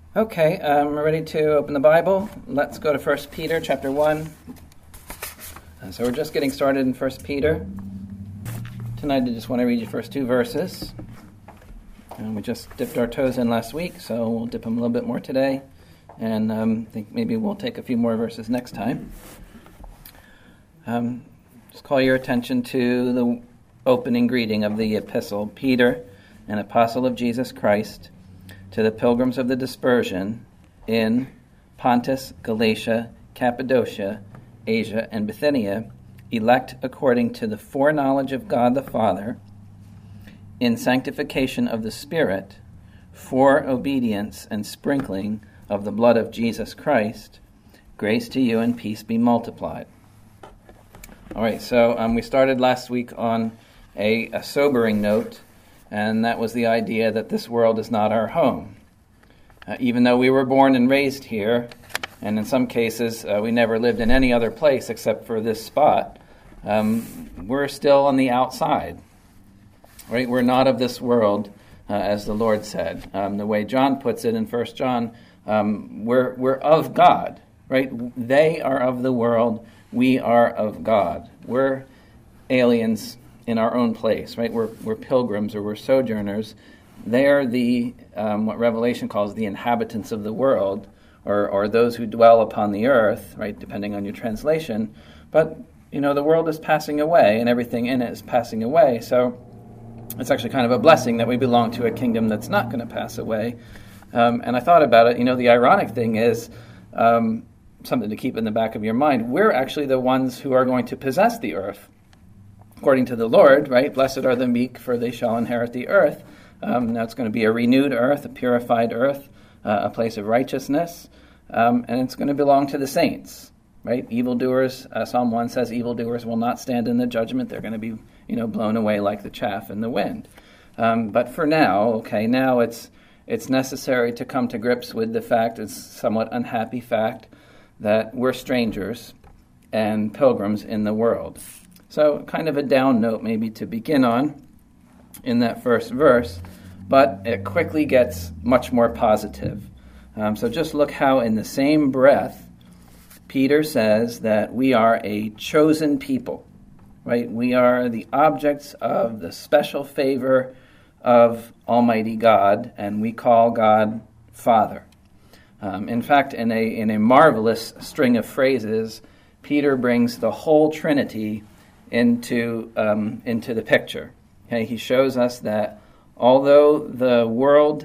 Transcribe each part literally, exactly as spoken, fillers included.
Okay, um, we're ready to open the Bible. Let's go to First Peter chapter one. Uh, so we're just getting started in First Peter. Tonight I just want to read you the first two verses. And we just dipped our toes in last week, so we'll dip them a little bit more today. And um, I think maybe we'll take a few more verses next time. Um, just call your attention to the opening greeting of the epistle. Peter, an apostle of Jesus Christ, to the pilgrims of the dispersion in Pontus, Galatia, Cappadocia, Asia, and Bithynia, elect according to the foreknowledge of God the Father, in sanctification of the Spirit, for obedience and sprinkling of the blood of Jesus Christ, grace to you and peace be multiplied. All right, so um, we started last week on a, a sobering note, and that was the idea that this world is not our home. Uh, even though we were born and raised here, and in some cases uh, we never lived in any other place except for this spot, um, we're still on the outside. Right? We're not of this world, uh, as the Lord said. Um, the way John puts it in First John, um, we're we're of God. Right? They are of the world. We are of God. We're aliens in our own place, right? We're we're pilgrims or we're sojourners. They are the um, what Revelation calls the inhabitants of the world, or or those who dwell upon the earth, right? Depending on your translation. But you know, the world is passing away, and everything in it is passing away. So it's actually kind of a blessing that we belong to a kingdom that's not going to pass away. Um, and I thought about it. You know, the ironic thing is um, something to keep in the back of your mind. We're actually the ones who are going to possess the earth. According to the Lord, right? Blessed are the meek, for they shall inherit the earth. Um, now it's going to be a renewed earth, a purified earth, uh, a place of righteousness, um, and it's going to belong to the saints, right? Evildoers, uh, Psalm one says, evildoers will not stand in the judgment. They're going to be, you know, blown away like the chaff in the wind. Um, but for now, okay, now it's it's necessary to come to grips with the fact, it's a somewhat unhappy fact, that we're strangers and pilgrims in the world. So kind of a down note maybe to begin on in that first verse, but it quickly gets much more positive. Um, so just look how in the same breath, Peter says that we are a chosen people, right? We are the objects of the special favor of Almighty God, and we call God Father. Um, in fact, in a, in a marvelous string of phrases, Peter brings the whole Trinity into um, into the picture. Okay, he shows us that although the world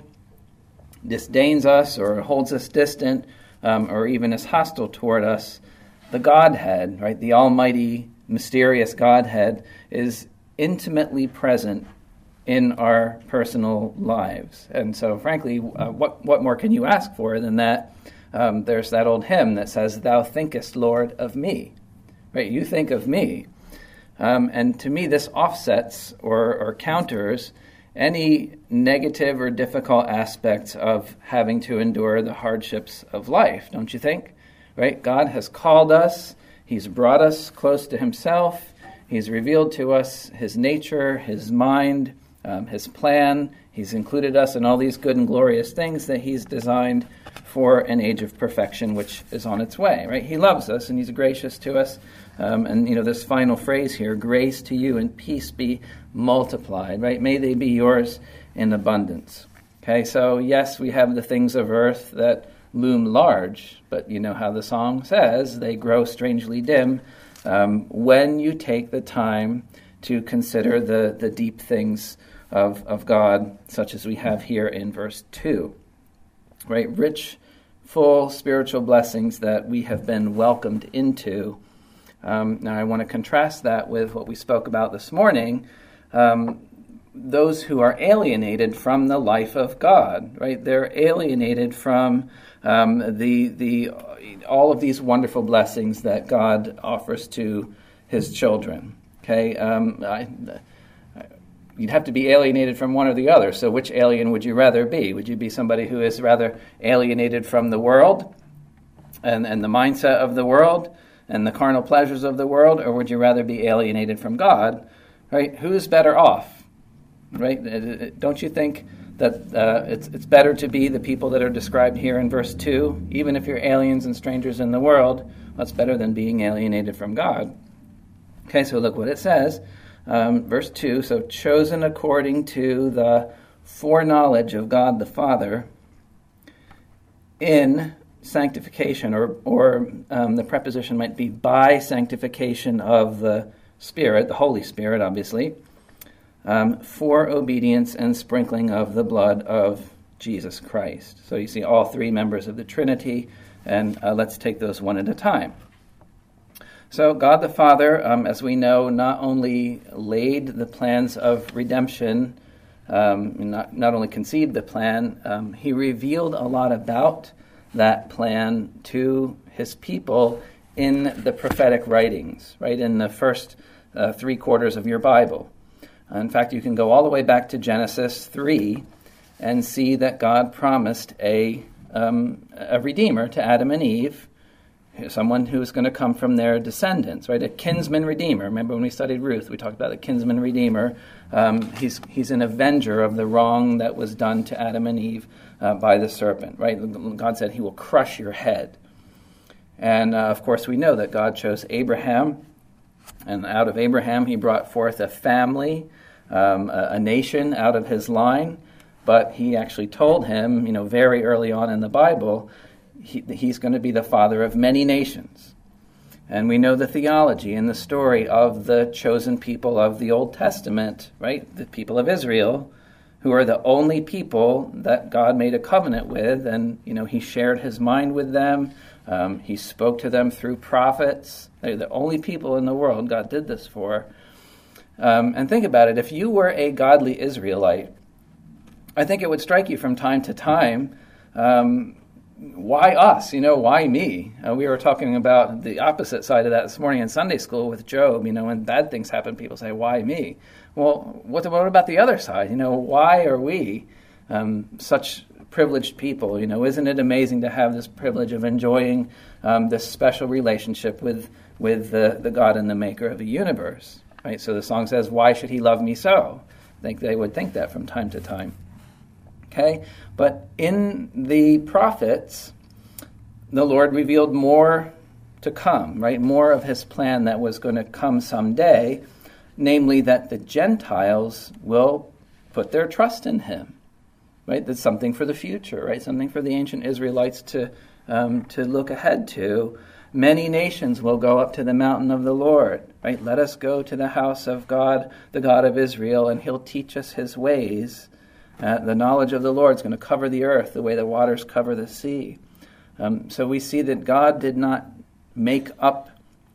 disdains us or holds us distant um, or even is hostile toward us, the Godhead, right, the almighty, mysterious Godhead, is intimately present in our personal lives. And so, frankly, uh, what what more can you ask for than that? Um, there's that old hymn that says, "Thou thinkest, Lord, of me." Right, you think of me. Um, and to me, this offsets or, or counters any negative or difficult aspects of having to endure the hardships of life, don't you think? Right? God has called us. He's brought us close to himself. He's revealed to us his nature, his mind, um, his plan. He's included us in all these good and glorious things that he's designed for an age of perfection, which is on its way, right? He loves us, and he's gracious to us. Um, and, you know, this final phrase here, grace to you and peace be multiplied, right? May they be yours in abundance. Okay, so yes, we have the things of earth that loom large, but you know how the song says, they grow strangely dim um, when you take the time to consider the, the deep things of, of God, such as we have here in verse two. Right, rich, full spiritual blessings that we have been welcomed into. Um, now, I want to contrast that with what we spoke about this morning, um, those who are alienated from the life of God, right? They're alienated from um, the the all of these wonderful blessings that God offers to his children. Okay, um, I, you'd have to be alienated from one or the other. So which alien would you rather be? Would you be somebody who is rather alienated from the world and, and the mindset of the world and the carnal pleasures of the world, or would you rather be alienated from God? Right? Who's better off? Right? Don't you think that uh, it's it's better to be the people that are described here in verse two, even if you're aliens and strangers in the world. That's better than being alienated from God. Okay, so look what it says. Um, verse two, so chosen according to the foreknowledge of God the Father in sanctification, or, or um, the preposition might be by sanctification of the Spirit, the Holy Spirit, obviously, um, for obedience and sprinkling of the blood of Jesus Christ. So you see all three members of the Trinity, and uh, let's take those one at a time. So God the Father, um, as we know, not only laid the plans of redemption, um, not, not only conceived the plan, um, he revealed a lot about that plan to his people in the prophetic writings, right, in the first uh, three quarters of your Bible. Uh, in fact, you can go all the way back to Genesis three and see that God promised a, um, a redeemer to Adam and Eve, someone who's going to come from their descendants, right? A kinsman redeemer. Remember when we studied Ruth, we talked about a kinsman redeemer. Um, he's he's an avenger of the wrong that was done to Adam and Eve uh, by the serpent, right? God said he will crush your head. And, uh, of course, we know that God chose Abraham, and out of Abraham he brought forth a family, um, a, a nation out of his line. But he actually told him, you know, very early on in the Bible, He, he's going to be the father of many nations. And we know the theology and the story of the chosen people of the Old Testament, right? The people of Israel, who are the only people that God made a covenant with. And, you know, he shared his mind with them. Um, he spoke to them through prophets. They're the only people in the world God did this for. Um, and think about it. If you were a godly Israelite, I think it would strike you from time to time, um, why us? You know, why me? Uh, we were talking about the opposite side of that this morning in Sunday school with Job. You know, when bad things happen, people say, why me? Well, what, what about the other side? You know, why are we um, such privileged people? You know, isn't it amazing to have this privilege of enjoying um, this special relationship with with the, the God and the maker of the universe? Right? So the song says, why should he love me so? I think they would think that from time to time. Okay, but in the prophets, the Lord revealed more to come, right? More of his plan that was going to come someday, namely that the Gentiles will put their trust in him, right? That's something for the future, right? Something for the ancient Israelites to um, to look ahead to. Many nations will go up to the mountain of the Lord, right? Let us go to the house of God, the God of Israel, and he'll teach us his ways. Uh, the knowledge of the Lord is going to cover the earth the way the waters cover the sea. Um, so we see that God did not make up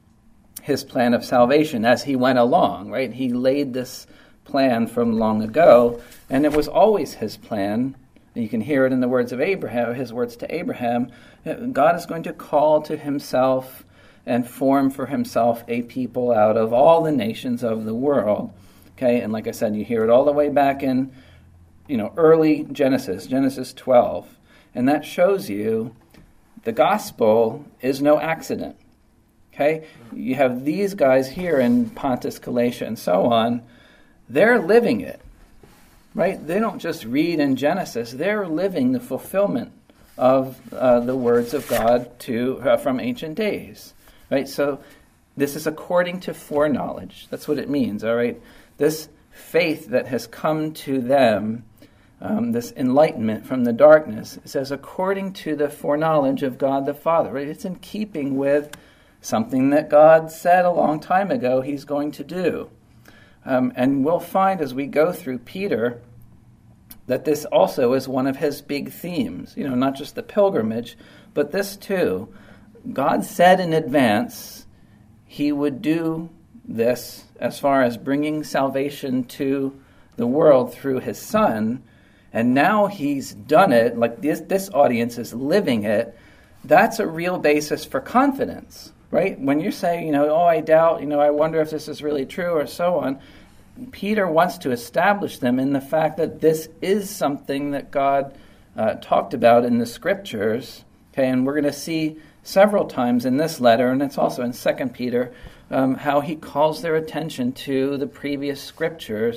his plan of salvation as he went along, right? He laid this plan from long ago, and it was always his plan. You can hear it in the words of Abraham, his words to Abraham. God is going to call to himself and form for himself a people out of all the nations of the world. Okay, and like I said, you hear it all the way back in you know, early Genesis, Genesis twelve. And that shows you the gospel is no accident. Okay? You have these guys here in Pontus, Galatia, and so on. They're living it. Right? They don't just read in Genesis. They're living the fulfillment of uh, the words of God to uh, from ancient days. Right? So this is according to foreknowledge. That's what it means, all right? This faith that has come to them, Um, this enlightenment from the darkness, it says, according to the foreknowledge of God the Father. Right? It's in keeping with something that God said a long time ago he's going to do. Um, and we'll find as we go through Peter that this also is one of his big themes. You know, not just the pilgrimage, but this too. God said in advance he would do this as far as bringing salvation to the world through his Son. And now he's done it, like this, this audience is living it. That's a real basis for confidence, right? When you're saying, you know, oh, I doubt, you know, I wonder if this is really true or so on. Peter wants to establish them in the fact that this is something that God uh, talked about in the scriptures. Okay, and we're going to see several times in this letter, and it's also in Second Peter, um, how he calls their attention to the previous scriptures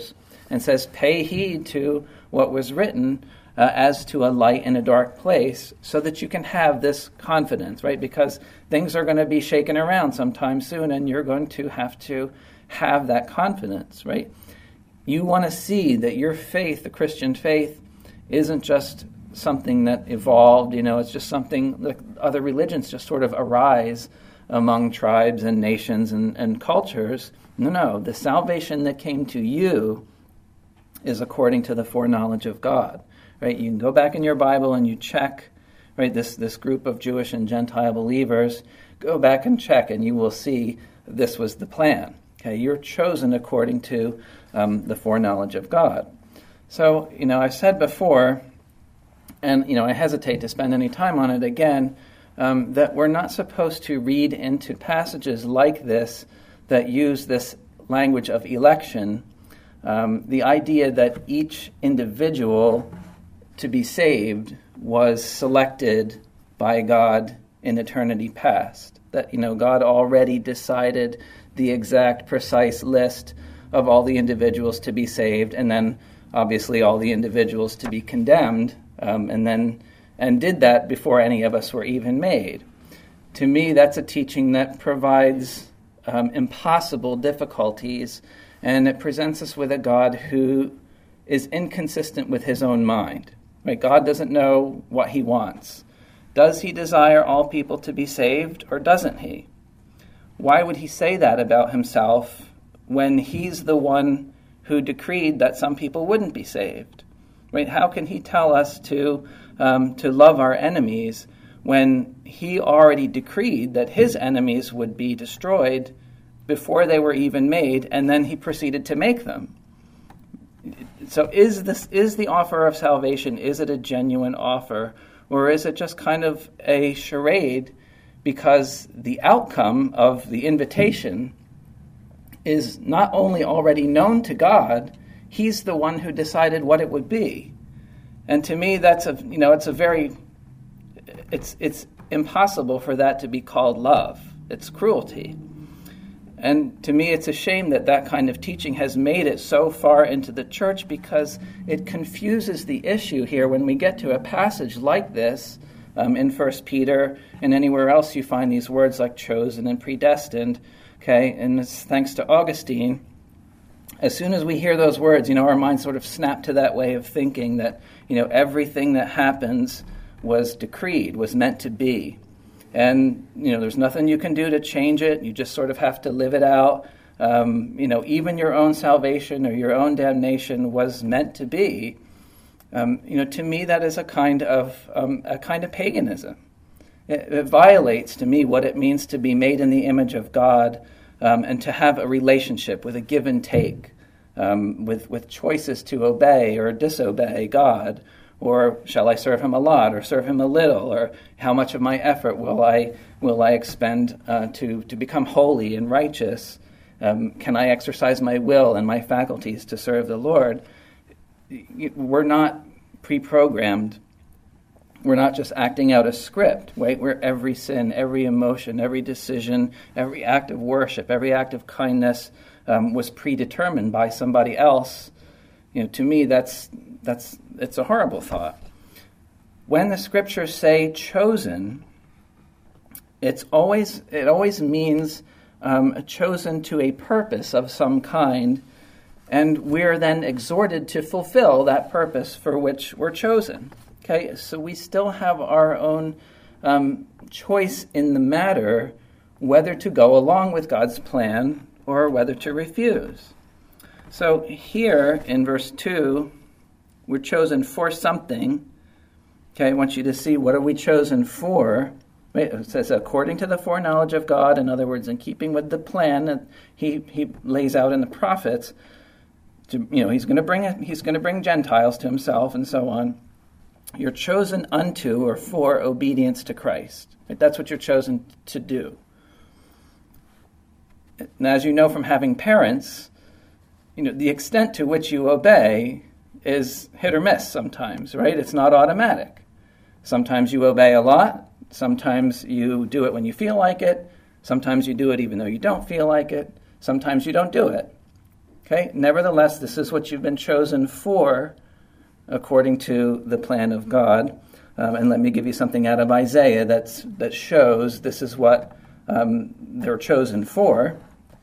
and says, pay heed to what was written uh, as to a light in a dark place, so that you can have this confidence, right? Because things are going to be shaken around sometime soon, and you're going to have to have that confidence, right? You want to see that your faith, the Christian faith, isn't just something that evolved, you know, it's just something that other religions just sort of arise among tribes and nations and, and cultures. No, no, the salvation that came to you is according to the foreknowledge of God, right? You can go back in your Bible and you check, right, this, this group of Jewish and Gentile believers, go back and check and you will see this was the plan, okay? You're chosen according to um, the foreknowledge of God. So, you know, I've said before, and, you know, I hesitate to spend any time on it again, um, that we're not supposed to read into passages like this that use this language of election, um, the idea that each individual to be saved was selected by God in eternity past. That, you know, God already decided the exact, precise list of all the individuals to be saved, and then obviously all the individuals to be condemned, um, and then and did that before any of us were even made. To me, that's a teaching that provides um, impossible difficulties, and it presents us with a God who is inconsistent with his own mind. Right? God doesn't know what he wants. Does he desire all people to be saved, or doesn't he? Why would he say that about himself when he's the one who decreed that some people wouldn't be saved? Right? How can he tell us to um, to love our enemies when he already decreed that his enemies would be destroyed before they were even made, and then he proceeded to make them? So is this is the offer of salvation, is it a genuine offer, or is it just kind of a charade because the outcome of the invitation is not only already known to God, he's the one who decided what it would be. And to me, that's a you know it's a very it's it's impossible for that to be called love. It's cruelty. And to me, it's a shame that that kind of teaching has made it so far into the church, because it confuses the issue here when we get to a passage like this um, in First Peter and anywhere else you find these words like chosen and predestined. Okay, and it's thanks to Augustine. As soon as we hear those words, you know, our minds sort of snap to that way of thinking that, you know, everything that happens was decreed, was meant to be. And, you know, there's nothing you can do to change it. You just sort of have to live it out. Um, you know, even your own salvation or your own damnation was meant to be. Um, you know, to me, that is a kind of um, a kind of paganism. It, it violates, to me, what it means to be made in the image of God, um, and to have a relationship with a give and take, um, with with choices to obey or disobey God. Or shall I serve him a lot, or serve him a little, or how much of my effort will I will I expend uh, to to become holy and righteous? Um, can I exercise my will and my faculties to serve the Lord? We're not pre-programmed. We're not just acting out a script, right? Where every sin, every emotion, every decision, every act of worship, every act of kindness um, was predetermined by somebody else. You know, to me, that's that's it's a horrible thought. When the scriptures say chosen, it's always it always means um, chosen to a purpose of some kind, and we're then exhorted to fulfill that purpose for which we're chosen. Okay, so we still have our own um, choice in the matter, whether to go along with God's plan or whether to refuse. So here in verse two, we're chosen for something. Okay, I want you to see, what are we chosen for? It says, according to the foreknowledge of God, in other words, in keeping with the plan that he, he lays out in the prophets. To, you know, he's going to bring he's going to bring Gentiles to himself and so on. You're chosen unto or for obedience to Christ. Right? That's what you're chosen to do. And as you know from having parents, you know, the extent to which you obey is hit or miss sometimes, right? It's not automatic. Sometimes you obey a lot. Sometimes you do it when you feel like it. Sometimes you do it even though you don't feel like it. Sometimes you don't do it. Okay, nevertheless, this is what you've been chosen for, according to the plan of God. Um, and let me give you something out of Isaiah that's, that shows this is what um, they're chosen for.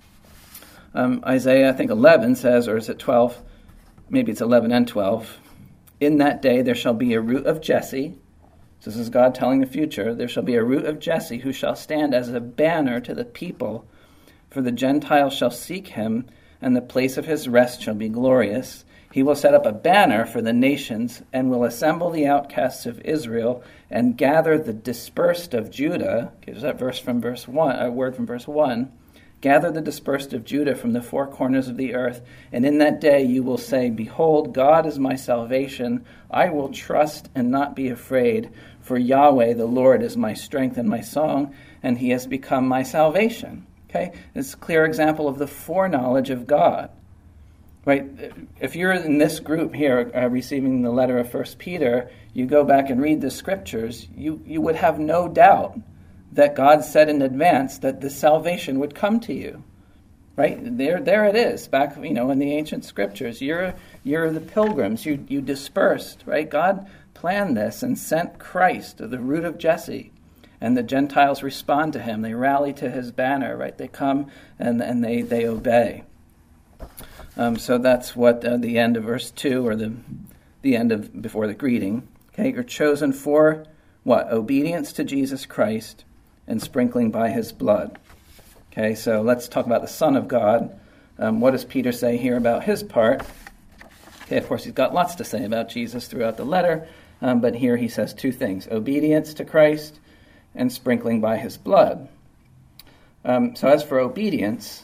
Um, Isaiah, I think eleven says, or is it twelve? Maybe it's eleven and twelve. In that day there shall be a root of Jesse. So this is God telling the future. There shall be a root of Jesse who shall stand as a banner to the people. For the Gentiles shall seek him, and the place of his rest shall be glorious. He will set up a banner for the nations, and will assemble the outcasts of Israel, and gather the dispersed of Judah. Gives that verse from verse one, a word from verse one. Gather the dispersed of Judah from the four corners of the earth, and in that day you will say, Behold, God is my salvation. I will trust and not be afraid, for Yahweh, the Lord, is my strength and my song, and he has become my salvation. Okay, it's a clear example of the foreknowledge of God. Right? If you're in this group here uh, receiving the letter of First Peter, you go back and read the scriptures, you, you would have no doubt that God said in advance that this salvation would come to you. Right? There there it is, back you know in the ancient scriptures. You're you're the pilgrims, you you dispersed, right? God planned this and sent Christ, the root of Jesse. And the Gentiles respond to him. They rally to his banner, right? They come and, and they, they obey. Um, so that's what uh, the end of verse two, or the the end of before the greeting. Okay, you're chosen for what? Obedience to Jesus Christ and sprinkling by his blood. Okay, so let's talk about the Son of God. Um, what does Peter say here about his part? Okay, of course, he's got lots to say about Jesus throughout the letter, um, but here he says two things: obedience to Christ and sprinkling by his blood. Um, so as for obedience,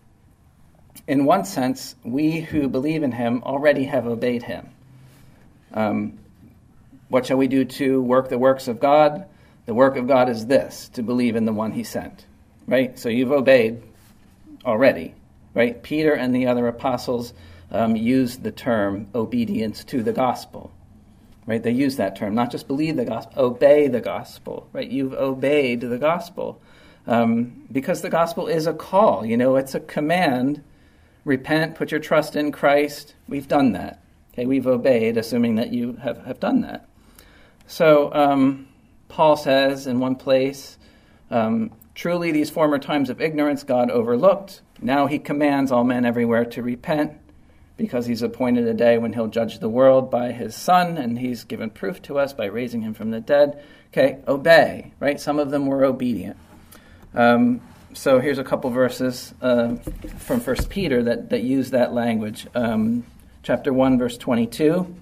in one sense, we who believe in him already have obeyed him. Um, what shall we do to work the works of God? The work of God is this, to believe in the one he sent. Right? So you've obeyed already. Right? Peter and the other apostles um, used the term obedience to the gospel. Right? They use that term, not just believe the gospel, obey the gospel. Right? You've obeyed the gospel. Um, because the gospel is a call. You know, it's a command. Repent, put your trust in Christ. We've done that. Okay, we've obeyed, assuming that you have, have done that. So um, Paul says in one place, um, truly these former times of ignorance God overlooked. Now he commands all men everywhere to repent, because he's appointed a day when he'll judge the world by his Son, and he's given proof to us by raising him from the dead. Okay, obey, right? Some of them were obedient. Um, so here's a couple verses uh, from First Peter that, that use that language. Um, chapter one, verse twenty-two.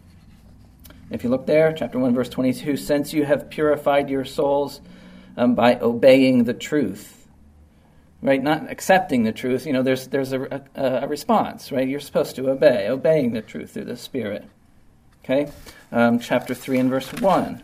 If you look there, chapter one, verse twenty-two, since you have purified your souls um, by obeying the truth. Right, not accepting the truth. You know, there's there's a, a, a response, right? You're supposed to obey, obeying the truth through the Spirit. Okay, um, chapter three and verse one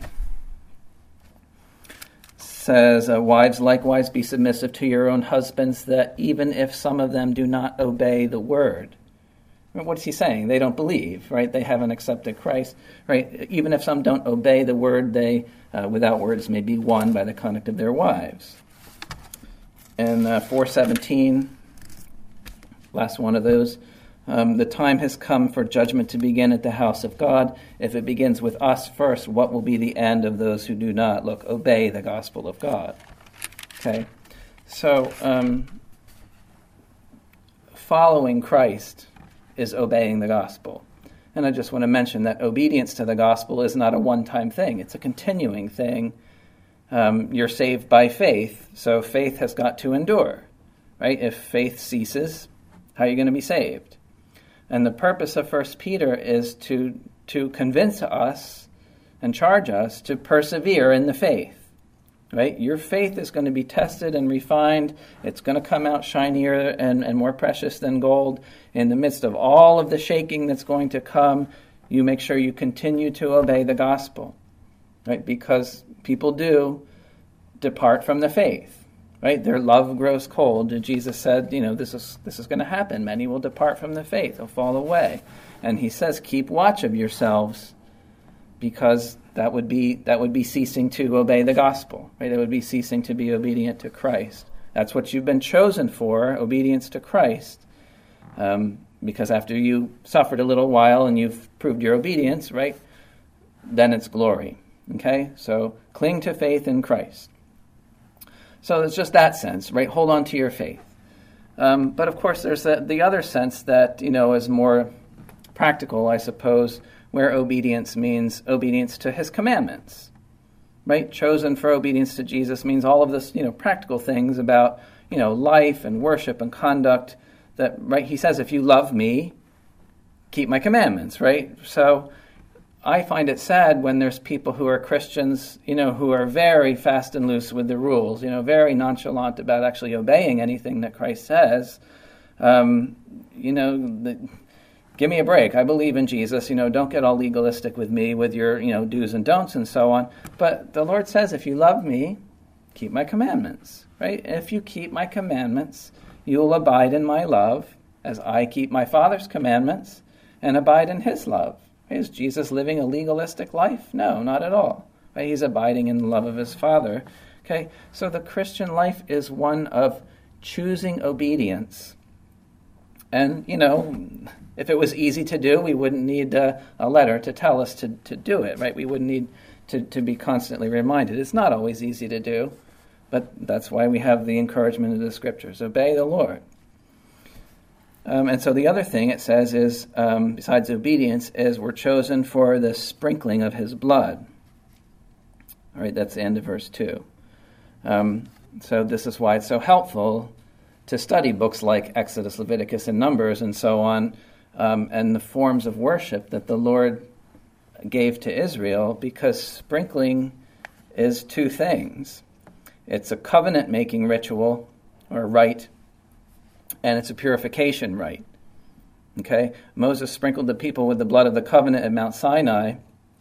says, uh, wives likewise be submissive to your own husbands, that even if some of them do not obey the word. What's he saying? They don't believe, right? They haven't accepted Christ, right? Even if some don't obey the word, they, uh, without words, may be won by the conduct of their wives. And uh, four seventeen, last one of those, um, the time has come for judgment to begin at the house of God. If it begins with us first, what will be the end of those who do not, look, obey the gospel of God? Okay, so um, following Christ is obeying the gospel. And I just want to mention that obedience to the gospel is not a one-time thing. It's a continuing thing. Um, you're saved by faith, so faith has got to endure, right? If faith ceases, how are you going to be saved? And the purpose of First Peter is to to convince us and charge us to persevere in the faith, right? Your faith is going to be tested and refined. It's going to come out shinier and, and more precious than gold. In the midst of all of the shaking that's going to come, you make sure you continue to obey the gospel, right? Because people do depart from the faith, right? Their love grows cold. Jesus said, you know, this is this is going to happen. Many will depart from the faith. They'll fall away. And he says, keep watch of yourselves, because that would be that would be ceasing to obey the gospel, right? It would be ceasing to be obedient to Christ. That's what you've been chosen for, obedience to Christ. Um, because after you suffered a little while and you've proved your obedience, right, then it's glory. Okay? So cling to faith in Christ. So it's just that sense, right? Hold on to your faith. Um, but of course, there's the, the other sense that, you know, is more practical, I suppose, where obedience means obedience to his commandments, right? Chosen for obedience to Jesus means all of this, you know, practical things about, you know, life and worship and conduct that, right? He says, if you love me, keep my commandments, right? So I find it sad when there's people who are Christians, you know, who are very fast and loose with the rules, you know, very nonchalant about actually obeying anything that Christ says. Um, you know, the, give me a break. I believe in Jesus. You know, don't get all legalistic with me with your, you know, do's and don'ts and so on. But the Lord says, if you love me, keep my commandments, right? If you keep my commandments, you will abide in my love as I keep my Father's commandments and abide in his love. Is Jesus living a legalistic life? No, not at all. Right? He's abiding in the love of his Father. Okay, so the Christian life is one of choosing obedience. And, you know, if it was easy to do, we wouldn't need a, a letter to tell us to, to do it, right? We wouldn't need to, to be constantly reminded. It's not always easy to do, but that's why we have the encouragement of the Scriptures. Obey the Lord. Um, and so the other thing it says is, um, besides obedience, is we're chosen for the sprinkling of his blood. All right, that's the end of verse two. Um, so this is why it's so helpful to study books like Exodus, Leviticus, and Numbers, and so on, um, and the forms of worship that the Lord gave to Israel, because sprinkling is two things. It's a covenant-making ritual, or rite, and it's a purification rite. Okay? Moses sprinkled the people with the blood of the covenant at Mount Sinai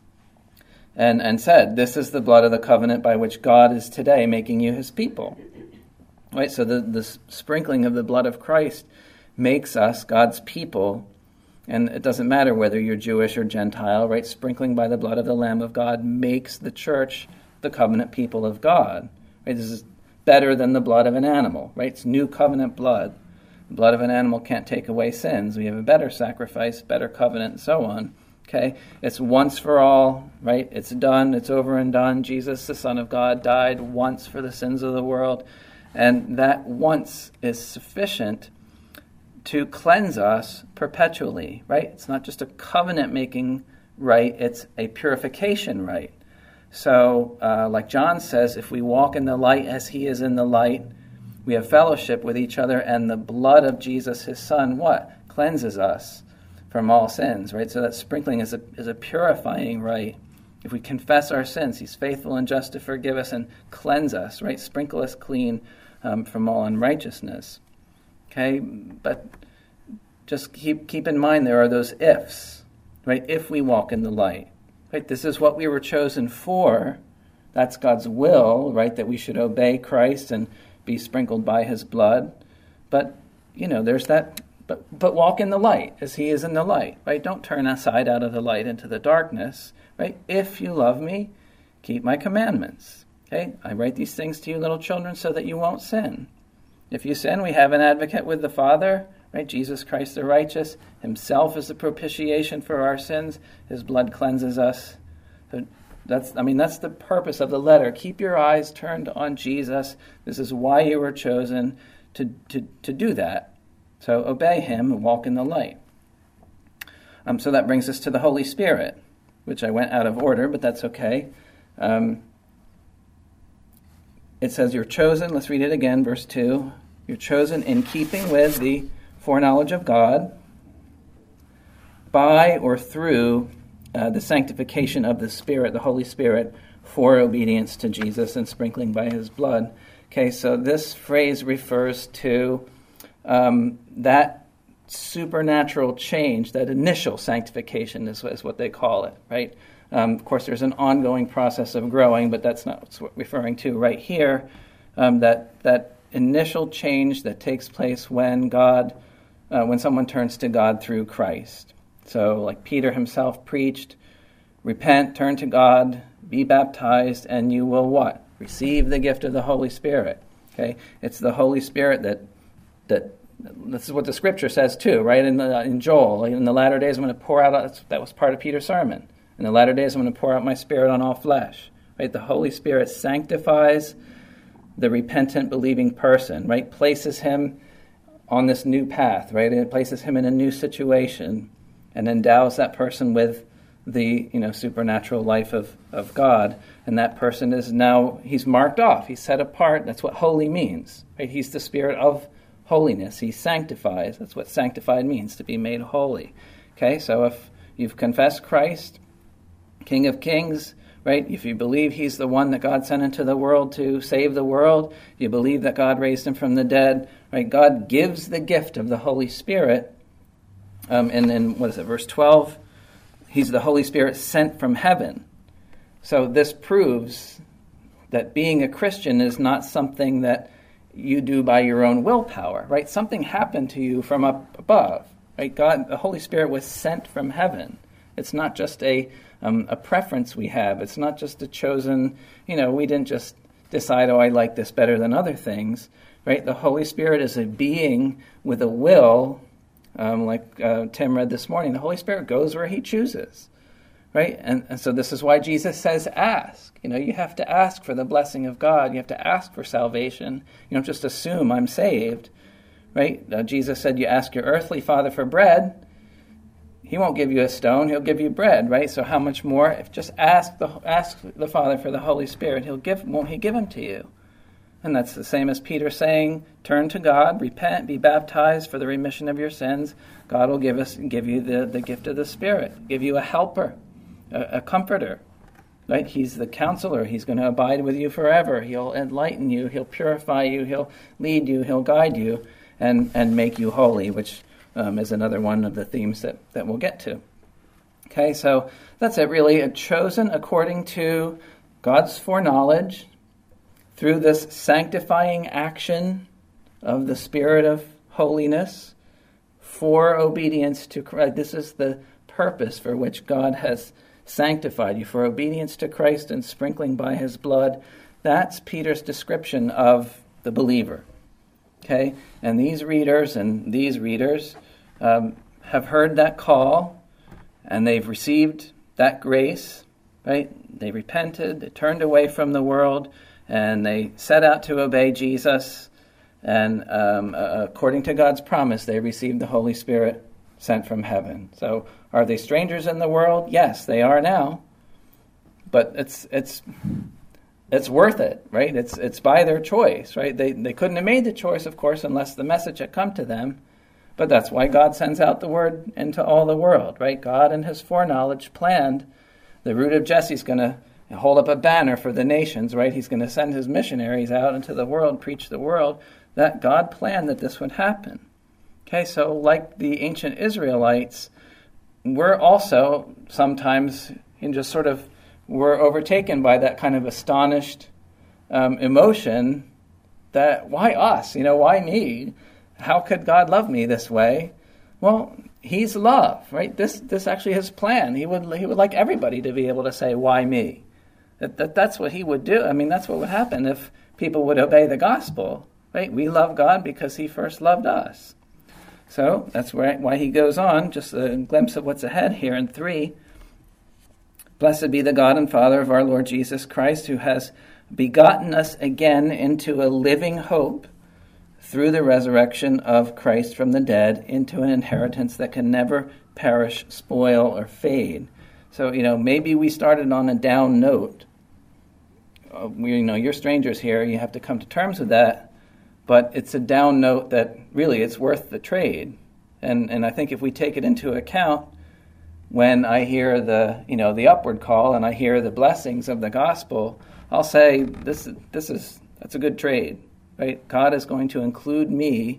and, and said, this is the blood of the covenant by which God is today making you his people. Right? So the, the sprinkling of the blood of Christ makes us God's people, and it doesn't matter whether you're Jewish or Gentile, right? Sprinkling by the blood of the Lamb of God makes the church the covenant people of God. Right? This is better than the blood of an animal, right? It's new covenant blood. The blood of an animal can't take away sins. We have a better sacrifice, better covenant, and so on. Okay? It's once for all, right? It's done. It's over and done. Jesus, the Son of God, died once for the sins of the world. And that once is sufficient to cleanse us perpetually, right? It's not just a covenant-making rite. It's a purification rite. So, uh, like John says, if we walk in the light as he is in the light, we have fellowship with each other, and the blood of Jesus, his Son, what? Cleanses us from all sins, right? So that sprinkling is a, is a purifying rite. If we confess our sins, he's faithful and just to forgive us and cleanse us, right? Sprinkle us clean um, from all unrighteousness. Okay? But just keep keep in mind there are those ifs, right? If we walk in the light. Right? This is what we were chosen for. That's God's will, right? That we should obey Christ and be sprinkled by his blood. But, you know, there's that, but but walk in the light as he is in the light, right? Don't turn aside out of the light into the darkness, right? If you love me, keep my commandments. Okay? I write these things to you, little children, so that you won't sin. If you sin, we have an advocate with the Father, right? Jesus Christ the righteous, himself is the propitiation for our sins. His blood cleanses us. So that's, I mean, that's the purpose of the letter. Keep your eyes turned on Jesus. This is why you were chosen to, to, to do that. So obey him and walk in the light. Um, so that brings us to the Holy Spirit, which I went out of order, but that's okay. Um, it says you're chosen. Let's read it again, verse two. You're chosen in keeping with the foreknowledge of God by or through uh, the sanctification of the Spirit, the Holy Spirit, for obedience to Jesus and sprinkling by his blood. Okay, so this phrase refers to um, that supernatural change, that initial sanctification is, is what they call it, right? Um, of course, there's an ongoing process of growing, but that's not what we're referring to right here. Um, that that initial change that takes place when God, uh, when someone turns to God through Christ. So, like Peter himself preached, repent, turn to God, be baptized, and you will what? Receive the gift of the Holy Spirit. Okay, it's the Holy Spirit that that This is what the scripture says too, right? In, the, in Joel, like in the latter days I'm going to pour out, that was part of Peter's sermon. In the latter days I'm going to pour out my Spirit on all flesh. Right? The Holy Spirit sanctifies the repentant, believing person, right? Places him on this new path, right? And it places him in a new situation and endows that person with the, you know, supernatural life of, of God. And that person is now, he's marked off. He's set apart. That's what holy means, right? He's the Spirit of holiness. He sanctifies. That's what sanctified means, to be made holy. Okay, so if you've confessed Christ, King of Kings, right? If you believe he's the one that God sent into the world to save the world, you believe that God raised him from the dead, right? God gives the gift of the Holy Spirit. Um, and then, what is it, verse twelve? He's the Holy Spirit sent from heaven. So this proves that being a Christian is not something that you do by your own willpower, right? Something happened to you from up above, right? God, the Holy Spirit was sent from heaven. It's not just a um, a preference we have. It's not just a chosen, you know, we didn't just decide, oh, I like this better than other things, right? The Holy Spirit is a being with a will, um, like uh, Tim read this morning. The Holy Spirit goes where he chooses, right? And, and so this is why Jesus says ask. You know, you have to ask for the blessing of God. You have to ask for salvation. You don't just assume I'm saved, right? Uh, Jesus said you ask your earthly father for bread. He won't give you a stone, he'll give you bread, right? So how much more? If just ask the ask the Father for the Holy Spirit, he'll give won't he give him to you? And that's the same as Peter saying, turn to God, repent, be baptized for the remission of your sins. God will give us give you the, the gift of the Spirit, give you a helper, a, a comforter, right? He's the counselor. He's going to abide with you forever. He'll enlighten you, he'll purify you, he'll lead you, he'll guide you, and, and make you holy, which Um, is another one of the themes that, that we'll get to. Okay, so that's it really. A chosen according to God's foreknowledge through this sanctifying action of the Spirit of holiness for obedience to Christ. This is the purpose for which God has sanctified you, for obedience to Christ and sprinkling by his blood. That's Peter's description of the believer. Okay, and these readers and these readers um, have heard that call, and they've received that grace, right? They repented, they turned away from the world, and they set out to obey Jesus, and um, uh, according to God's promise, they received the Holy Spirit sent from heaven. So are they strangers in the world? Yes, they are now, but it's it's... It's worth it, right? It's it's by their choice, right? They they couldn't have made the choice, of course, unless the message had come to them. But that's why God sends out the word into all the world, right? God in his foreknowledge planned the root of Jesse's going to hold up a banner for the nations, right? He's going to send his missionaries out into the world, preach the world. That God planned that this would happen. Okay, so like the ancient Israelites, we're also sometimes in just sort of we're overtaken by that kind of astonished um, emotion that, why us? You know, why me? How could God love me this way? Well, he's love, right? This this actually his plan. He would he would like everybody to be able to say, why me? That, that That's what he would do. I mean, that's what would happen if people would obey the gospel, right? We love God because he first loved us. So that's why, why he goes on, just a glimpse of what's ahead here in three. Blessed be the God and Father of our Lord Jesus Christ, who has begotten us again into a living hope through the resurrection of Christ from the dead into an inheritance that can never perish, spoil, or fade. So, you know, maybe we started on a down note. Uh, we, you know, you're strangers here. You have to come to terms with that. But it's a down note that really it's worth the trade. And and I think if we take it into account, when I hear the, you know, the upward call and I hear the blessings of the gospel, I'll say this this is that's a good trade, right? God is going to include me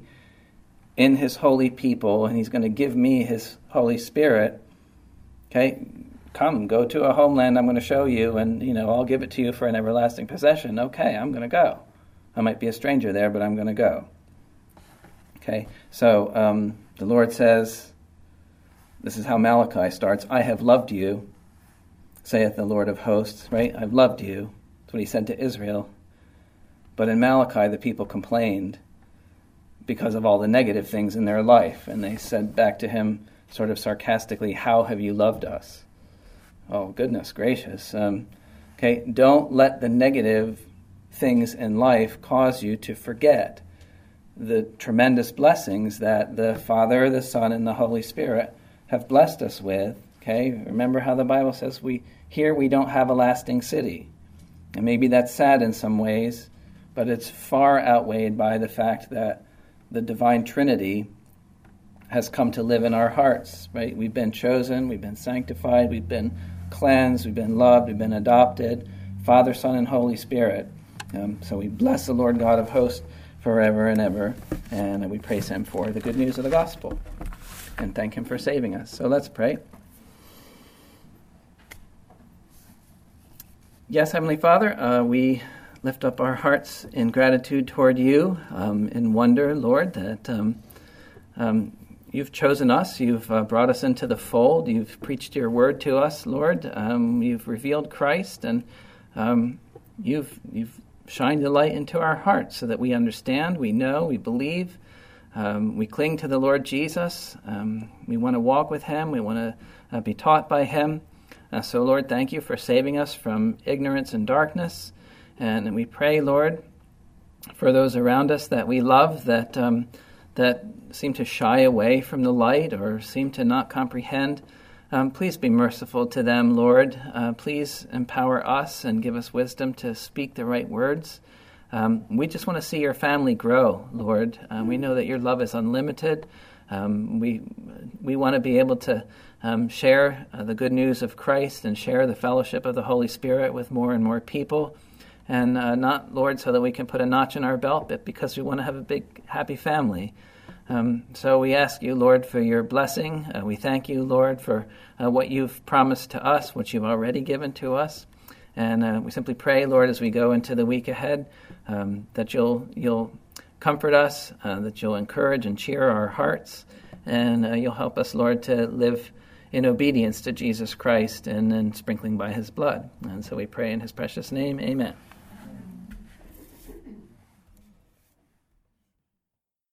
in his holy people, and he's going to give me his Holy Spirit. Okay, come, go to a homeland I'm going to show you, and, you know, I'll give it to you for an everlasting possession. Okay, I'm going to go. I might be a stranger there, but I'm going to go. Okay, so um, the Lord says, this is how Malachi starts, I have loved you, saith the Lord of hosts, right? I've loved you. That's what he said to Israel. But in Malachi, the people complained because of all the negative things in their life. And they said back to him sort of sarcastically, "How have you loved us?" Oh, goodness gracious. Um, okay, don't let the negative things in life cause you to forget the tremendous blessings that the Father, the Son, and the Holy Spirit have blessed us with. Okay, remember how the Bible says we here we don't have a lasting city. And maybe that's sad in some ways, but it's far outweighed by the fact that the divine Trinity has come to live in our hearts, right? We've been chosen, we've been sanctified, we've been cleansed, we've been loved, we've been adopted, Father, Son, and Holy Spirit. Um, so we bless the Lord God of hosts forever and ever, and we praise him for the good news of the gospel, and thank him for saving us. So let's pray. Yes, Heavenly Father, uh, we lift up our hearts in gratitude toward you, um, in wonder, Lord, that um, um, you've chosen us, you've uh, brought us into the fold, you've preached your word to us, Lord, um, you've revealed Christ, and um, you've you've shined the light into our hearts so that we understand, we know, we believe, um, we cling to the Lord Jesus, um, we want to walk with him, we want to uh, be taught by him. Uh, so, Lord, thank you for saving us from ignorance and darkness. And we pray, Lord, for those around us that we love, that um, that seem to shy away from the light or seem to not comprehend. Um, please be merciful to them, Lord. Uh, please empower us and give us wisdom to speak the right words. Um, we just want to see your family grow, Lord. Uh, we know that your love is unlimited. Um, we we want to be able to um, share uh, the good news of Christ and share the fellowship of the Holy Spirit with more and more people. And uh, not, Lord, so that we can put a notch in our belt, but because we want to have a big, happy family. Um, so we ask you, Lord, for your blessing. Uh, we thank you, Lord, for uh, what you've promised to us, what you've already given to us. And uh, we simply pray, Lord, as we go into the week ahead, um, that you'll you'll comfort us, uh, that you'll encourage and cheer our hearts, and uh, you'll help us, Lord, to live in obedience to Jesus Christ and in sprinkling by his blood. And so we pray in his precious name, amen.